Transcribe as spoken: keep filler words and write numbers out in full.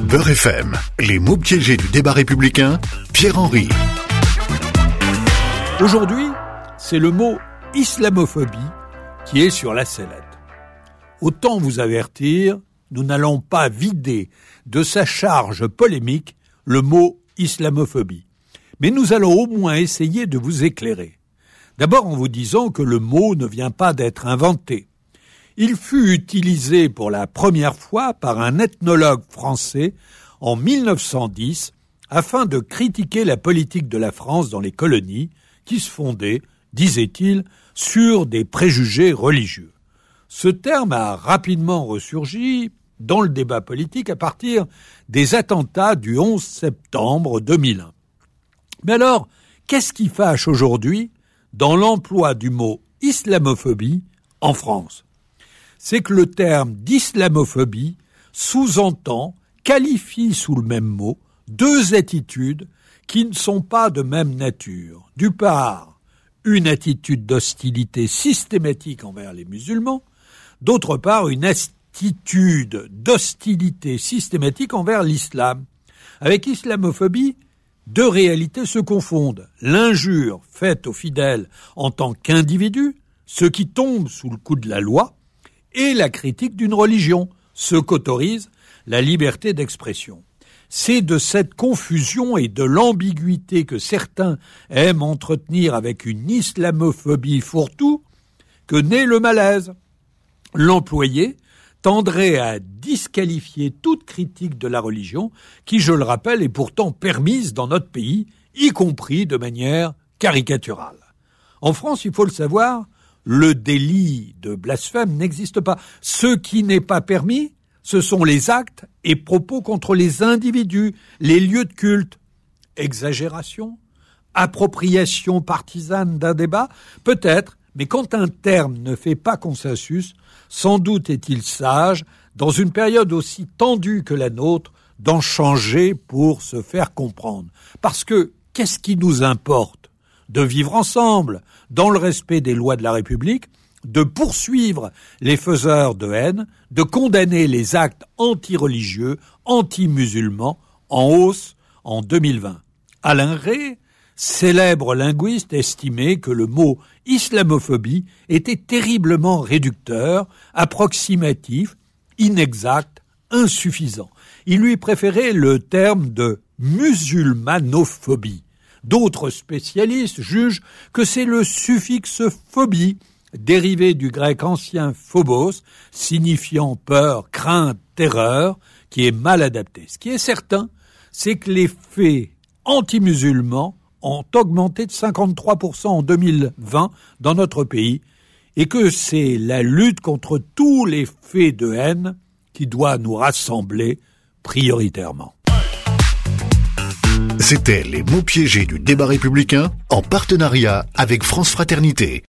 Beurre F M, les mots piégés du débat républicain, Pierre-Henry. Aujourd'hui, c'est le mot islamophobie qui est sur la sellette. Autant vous avertir, nous n'allons pas vider de sa charge polémique le mot islamophobie. Mais nous allons au moins essayer de vous éclairer. D'abord en vous disant que le mot ne vient pas d'être inventé. Il fut utilisé pour la première fois par un ethnologue français en mille neuf cent dix afin de critiquer la politique de la France dans les colonies qui se fondait, disait-il, sur des préjugés religieux. Ce terme a rapidement ressurgi dans le débat politique à partir des attentats du onze septembre deux mille un. Mais alors, qu'est-ce qui fâche aujourd'hui dans l'emploi du mot islamophobie en France ? C'est que le terme d'islamophobie sous-entend, qualifie sous le même mot, deux attitudes qui ne sont pas de même nature. D'une part, une attitude d'hostilité systématique envers les musulmans, d'autre part, une attitude d'hostilité systématique envers l'islam. Avec islamophobie, deux réalités se confondent. L'injure faite aux fidèles en tant qu'individus, ceux qui tombent sous le coup de la loi, et la critique d'une religion, ce qu'autorise la liberté d'expression. C'est de cette confusion et de l'ambiguïté que certains aiment entretenir avec une islamophobie fourre-tout que naît le malaise. L'employé tendrait à disqualifier toute critique de la religion qui, je le rappelle, est pourtant permise dans notre pays, y compris de manière caricaturale. En France, il faut le savoir, le délit de blasphème n'existe pas. Ce qui n'est pas permis, ce sont les actes et propos contre les individus, les lieux de culte. Exagération, appropriation partisane d'un débat, peut-être, mais quand un terme ne fait pas consensus, sans doute est-il sage, dans une période aussi tendue que la nôtre, d'en changer pour se faire comprendre. Parce que, qu'est-ce qui nous importe ? De vivre ensemble, dans le respect des lois de la République, de poursuivre les faiseurs de haine, de condamner les actes anti-religieux, anti-musulmans, en hausse en deux mille vingt. Alain Rey, célèbre linguiste, estimait que le mot islamophobie était terriblement réducteur, approximatif, inexact, insuffisant. Il lui préférait le terme de musulmanophobie. D'autres spécialistes jugent que c'est le suffixe phobie, dérivé du grec ancien phobos, signifiant peur, crainte, terreur, qui est mal adapté. Ce qui est certain, c'est que les faits anti-musulmans ont augmenté de cinquante-trois pour cent en deux mille vingt dans notre pays et que c'est la lutte contre tous les faits de haine qui doit nous rassembler prioritairement. C'était les mots piégés du débat républicain en partenariat avec France Fraternité.